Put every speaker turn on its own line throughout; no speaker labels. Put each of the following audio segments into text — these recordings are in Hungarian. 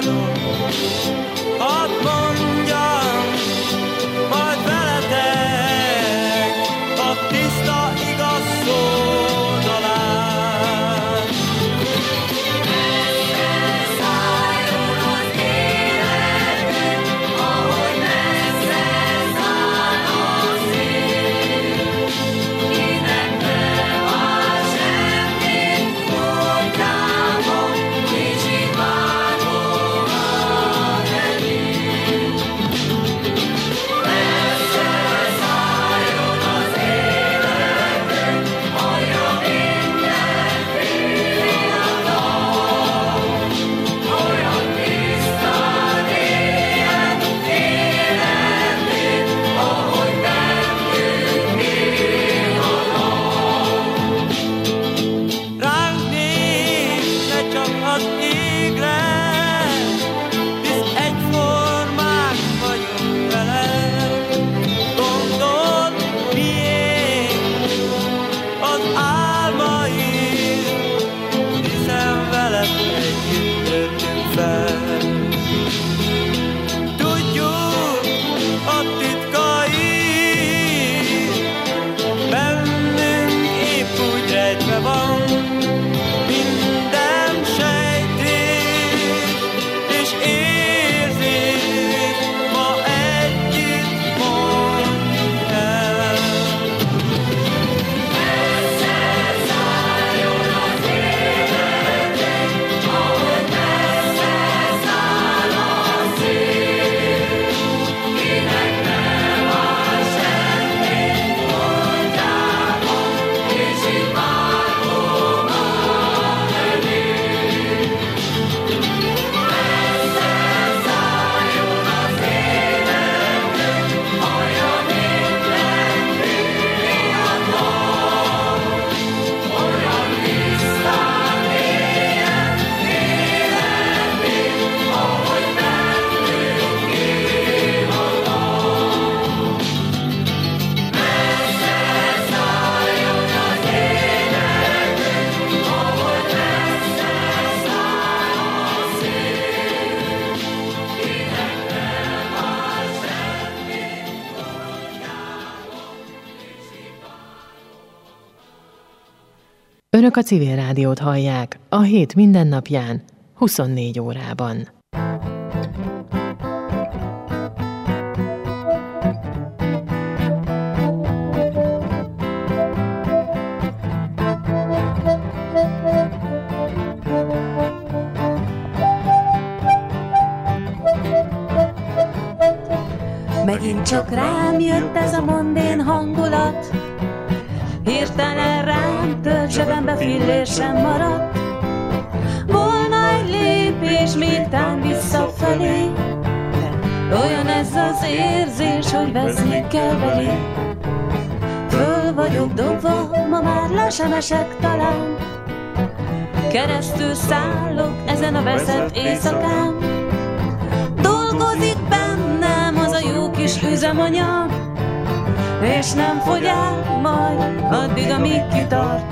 várom, hadd mondjam, majd veletek a tiszta igaz szó dalán.
Messze szálljon az életünk, ahogy messze száll a szél. Kinek nem áll semmit útjában, kicsit várva elér. Messze szálljon az életünk, hallja minden fiatal. Olyan tisztán éljen életét, ahogy bennünk él a nap.
Ránk néz, ne csak az égre, hisz egyformák vagyunk veled. Gondold, miénk az álmaid, hiszen veled együtt nőttünk fel. Tudjuk a titkait, bennünk épp úgy rejtve van, minden sejtés és érzés ma együtt mondjuk el.
Messze szálljon az életünk, ahogy messze száll a szél. Kinek nem áll semmit útjában, kicsit várva elér. Messze szálljon az életünk, hallja minden fiatal. Olyan tisztán éljen életét, ahogy bennünk él a nap. Messze szálljon az életünk, ahogy messze száll a szél. Kinek nem áll semmit útjában, kicsit
Önök a Civil Rádiót hallják a hét mindennapján, 24 órában.
Megint csak rám jött ez a mondén hangulat, hirtelen rám tört, zsebembe fillér sem maradt. Volna egy lépés méltán visszafelé, olyan ez az érzés, hogy veszni kell belé. Föl vagyok dobva, ma már le sem esek talán, keresztül szállok ezen a veszett éjszakán. Dolgozik bennem az a jó kis üzemanyag, és nem fogy el majd addig, amíg kitart.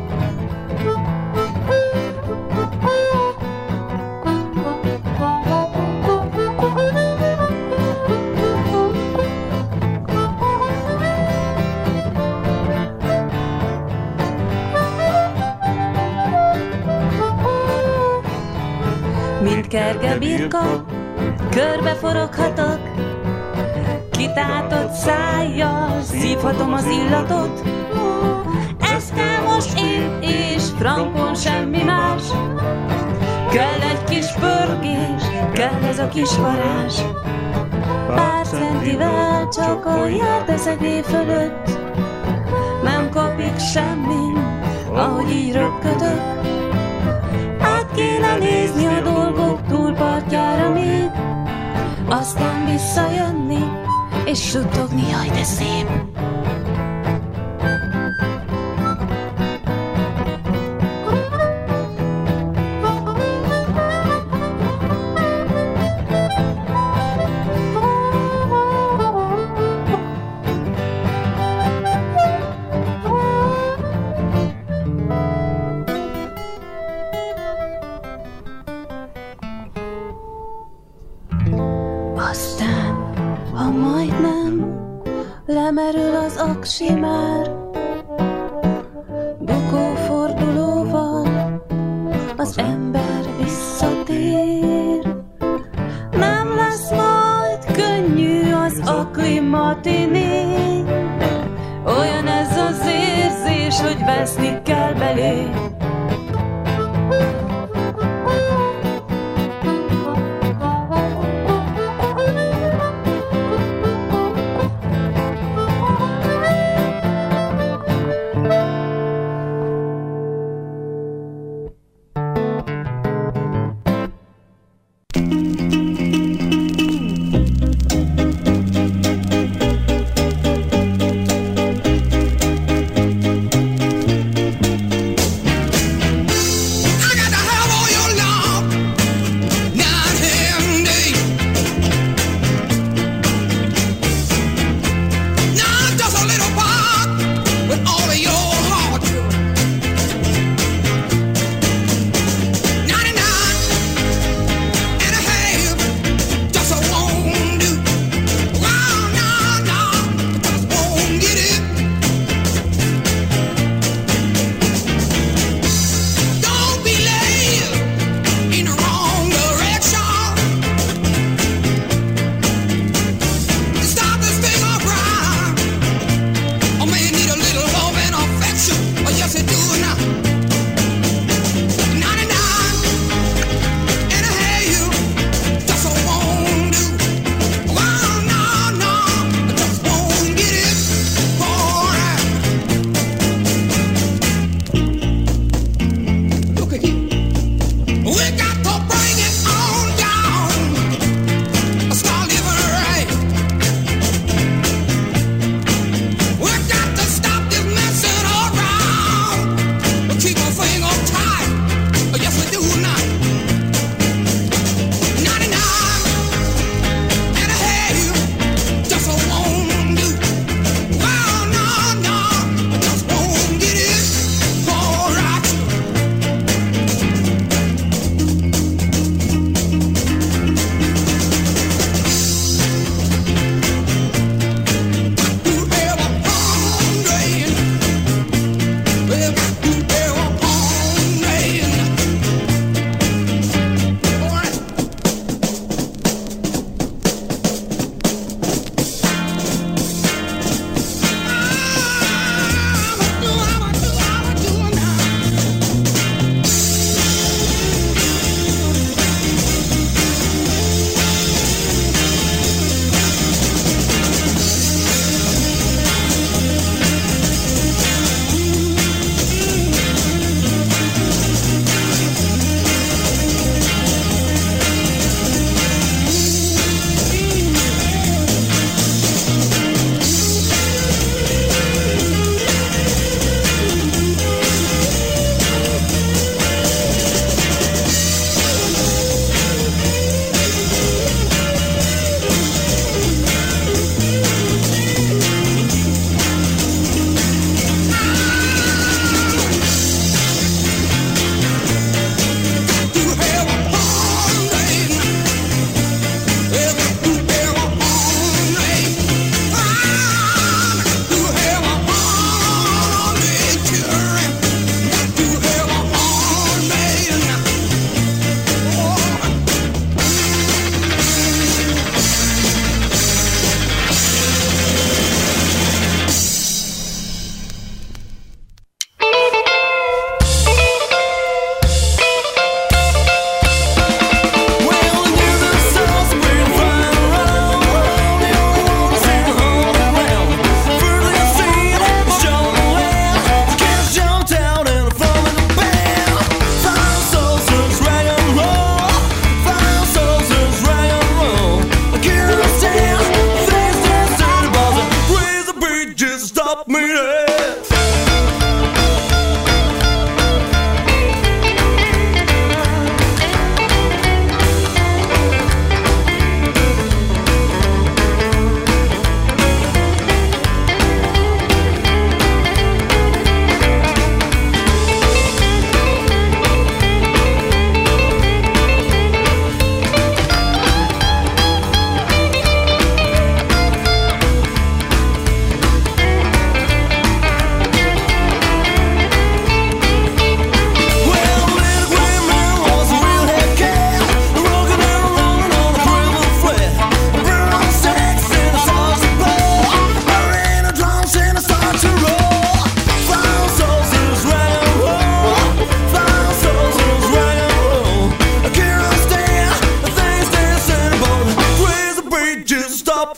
Mint kerge birka, körbeforoghatok, kitátott szájjal szívhatom az illatot. Ez kell most én, és frankon semmi más. Kell egy kis pörgés, kell ez a kis varázs. Pár centivel csak a járteszegé fölött, nem kapik semmi, ahogy így röpködök. Át kéne nézni a dolgok túlpartjára még, aztán visszajönni, és suttogni, jaj de szép. Aztán, ha majdnem lemerül az aksi már, bukófordulóval az ember visszatér. Nem lesz majd könnyű az aklimatiné, olyan ez az érzés, hogy veszni kell belé.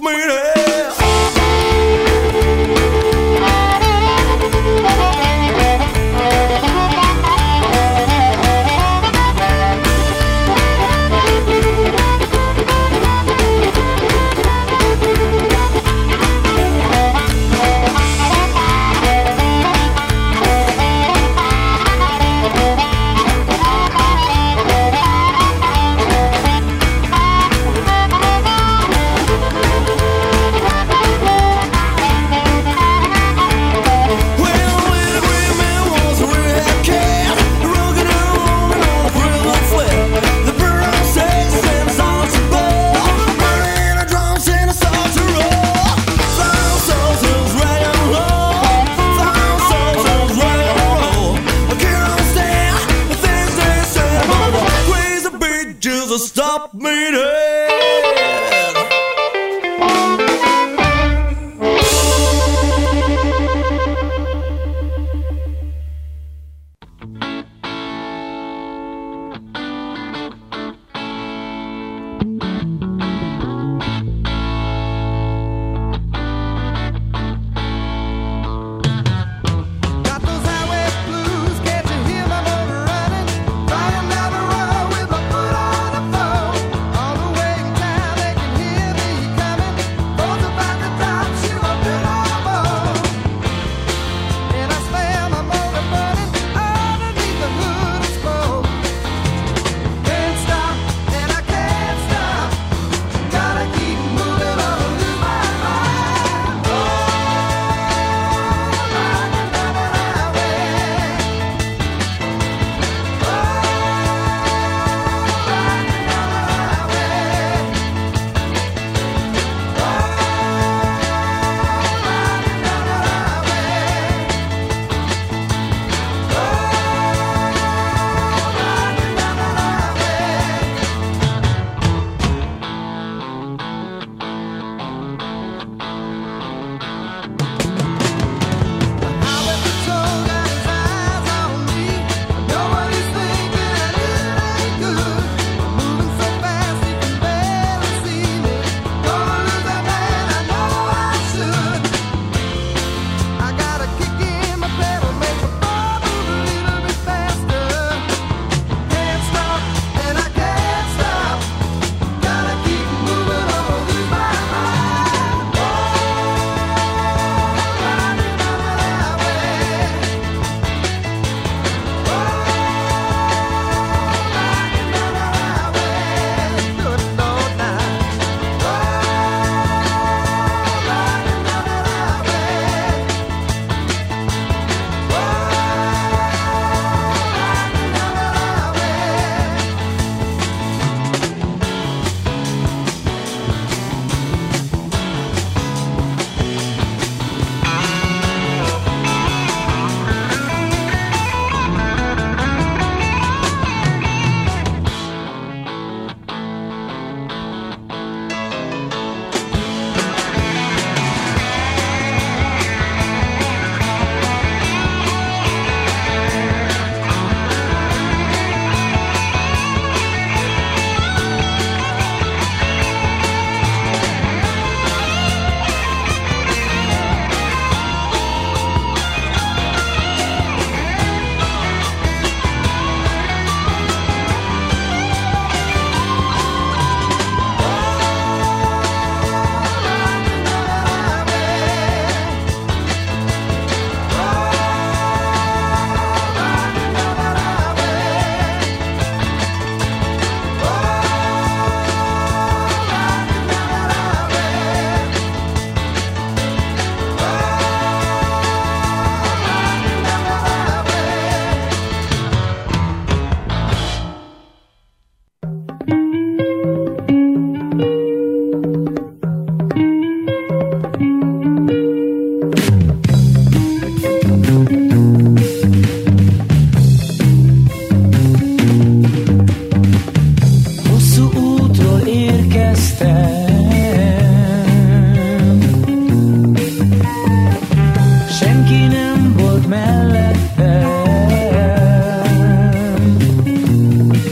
me there. Stop me there.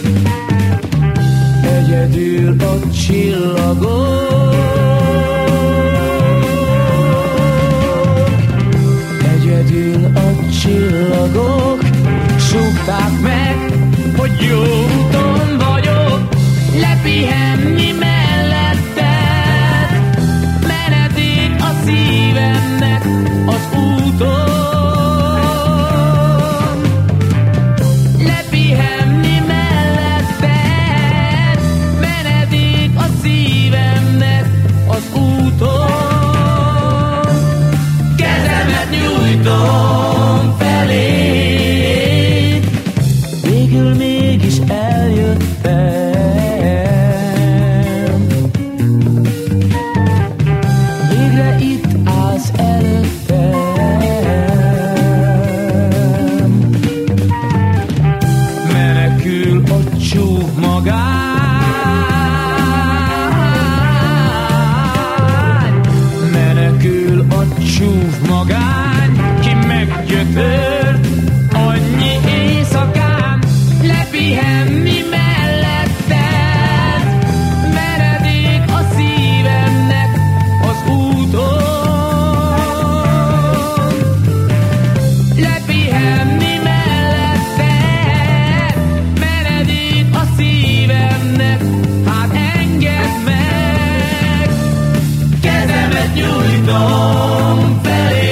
egyedül a csillagok.
pihenni melletted, menedék a szívemnek az úton. Lepihenni melletted, menedék a szívemnek az úton. Kezemet nyújtom feléd, végül mégis eljöttem. Végre itt állsz előttem. Menekül a csúf magány, menekül a csúf magány, ki meggyötört annyi éjszakán. Lepihenni melletted, menedék a szívemnek az úton. Lepihenni melletted, menedék a szívemnek, hát engedd meg, kezemet nyújtom feléd.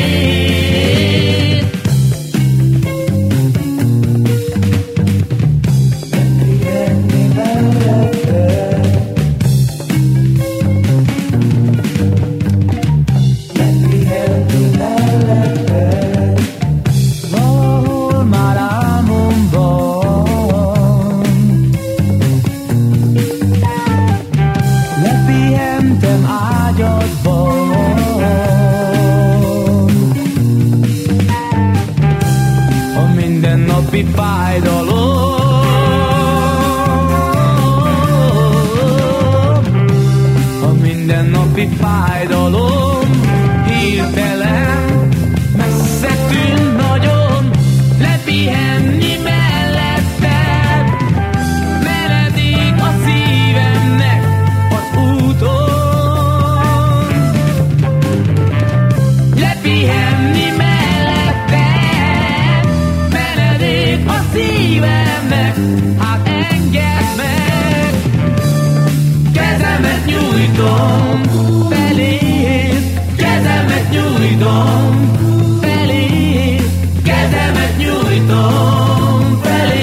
Valahol már álmomban lepihentem ágyadban. A mindennapi fájdalom, a mindennapi fájdalom hirtelen messze tűnt nagyon. Lepihenni melletted, menedék a szívemnek az úton. Lepihenni melletted, menedék a szívemnek, hát engedd meg, kezemet nyújtom feléd, kezemet nyújtom feléd, kezemet nyújtom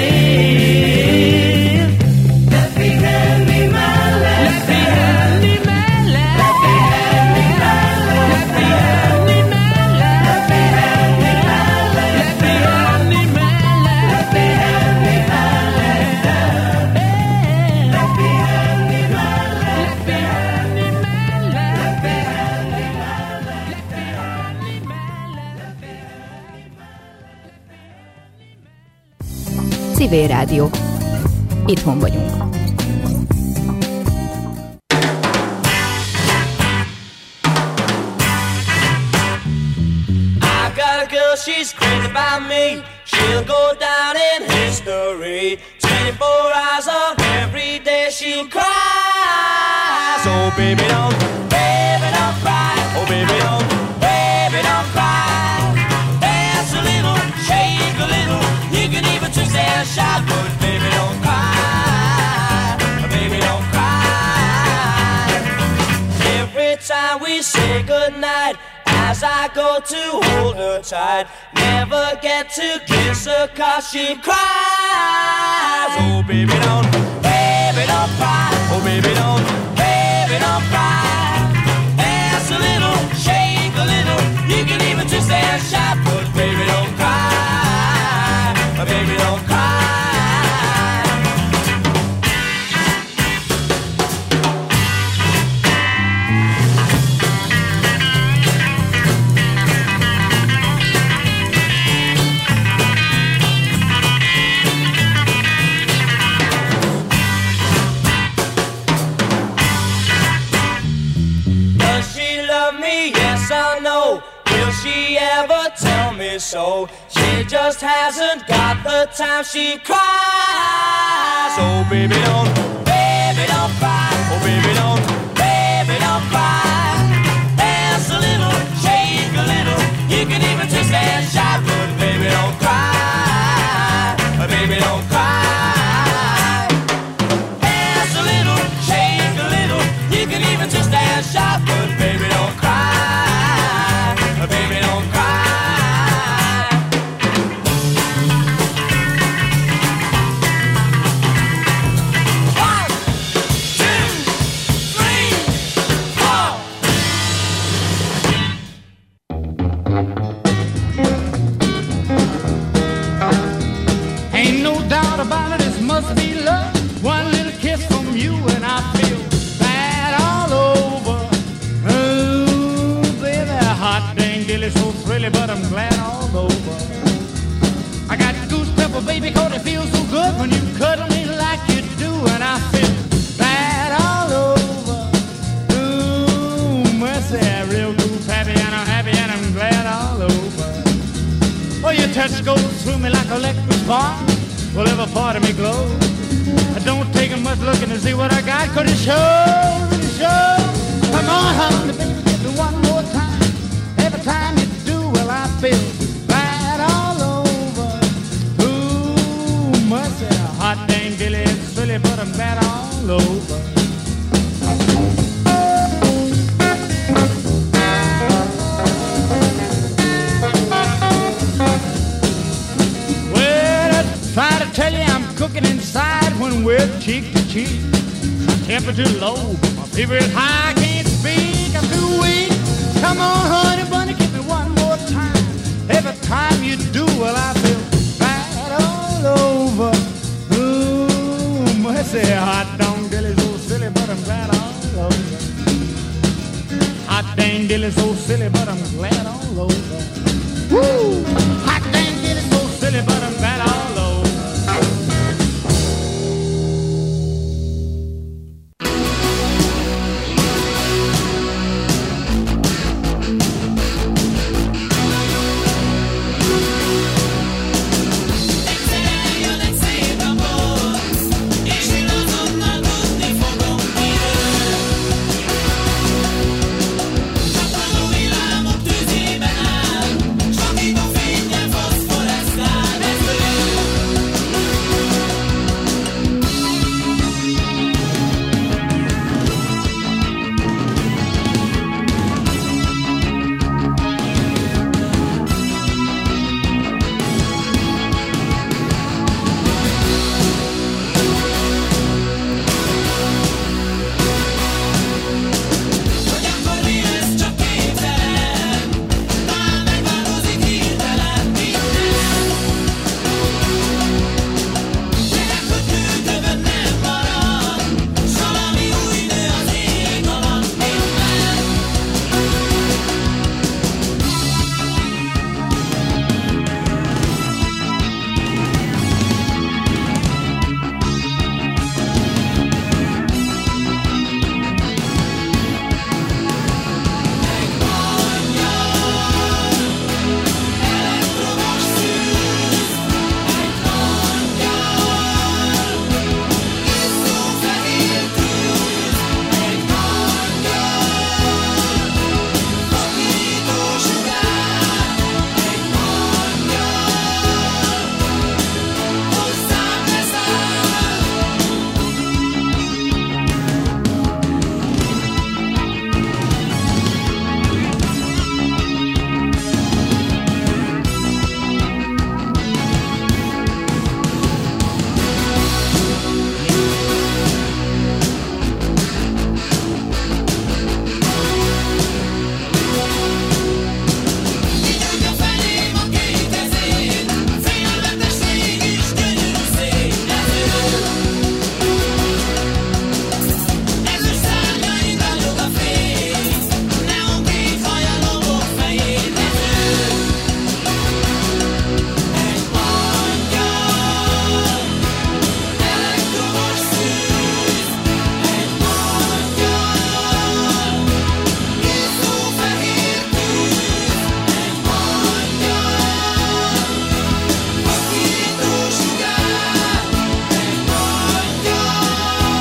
feléd. Lepihenni mellett, lepihenni mellett, lepihenni mellett, lepihenni mellett, lepihenni mellett, lepihenni mellett, lepihenni mellett, lepihenni mellett, lepihenni mellett.
Civil Rádió. Itthon vagyunk.
I got a girl, she's crazy about me. She'll go down in history. 24 hours of every day she'll cry. So baby don't cry. Oh baby don't cry. Dance a little, shake a little. You can even twist and shout, but baby don't cry. Baby don't cry. Every time we say goodnight, as I go to hold her tight, never get to kiss her 'cause she cries. Oh baby don't cry. Oh baby don't cry. Dance a little, shake a little. You can even twist and shout, but baby don't cry. Baby don't cry. She ever tell me so? She just hasn't got the time. She cries. Oh baby don't cry. Oh baby don't cry. Dance a little, shake a little. You can even twist and shout, but baby don't cry. Baby don't cry. Dance a little, shake
silly, but I'm glad all over. I got goose pepper, baby, 'cause it feels so good when you cuddle me like you do, and I feel bad all over. Ooh, mercy, real goose happy, and I'm happy, and I'm glad all over. Oh, your touch goes through me like electric spark. Well, every part of me glows. I don't take much looking to see what I got, 'cause it shows, it shows. Come on, honey, baby, give me one more time. Every time you do, well, I feel bad all over. Ooh, mercy, hot dang dilly, it's silly, but I'm bad all over. Well, I try to tell you I'm cooking inside when we're cheek to cheek. My temperature low, but my fever is high, I can't speak, I'm too weak. Come on, honey bunny, give me one more time. Every time you do, well, I feel bad all over. Ooh, mercy, hot dang dilly, so silly, but I'm glad all over. Hot dang dilly, so silly, but I'm glad all over. Woo!